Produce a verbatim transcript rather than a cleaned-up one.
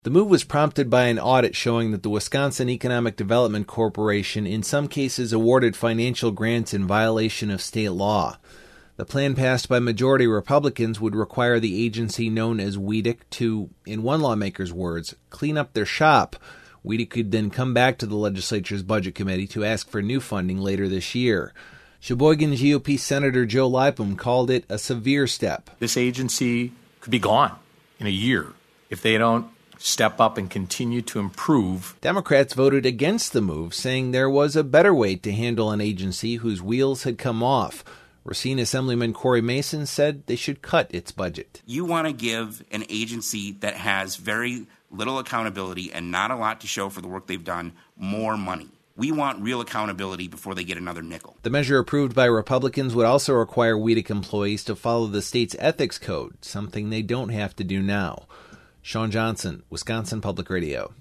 The move was prompted by an audit showing that the Wisconsin Economic Development Corporation in some cases awarded financial grants in violation of state law. The plan passed by majority Republicans would require the agency known as W E D C to, in one lawmaker's words, clean up their shop. W E D C could then come back to the legislature's budget committee to ask for new funding later this year. Sheboygan G O P Senator Joe Lipham called it a severe step. This agency could be gone in a year if they don't step up and continue to improve. Democrats voted against the move, saying there was a better way to handle an agency whose wheels had come off. Racine Assemblyman Corey Mason said they should cut its budget. You want to give an agency that has very little accountability and not a lot to show for the work they've done more money. We want real accountability before they get another nickel. The measure approved by Republicans would also require W E D C employees to follow the state's ethics code, something they don't have to do now. Sean Johnson, Wisconsin Public Radio.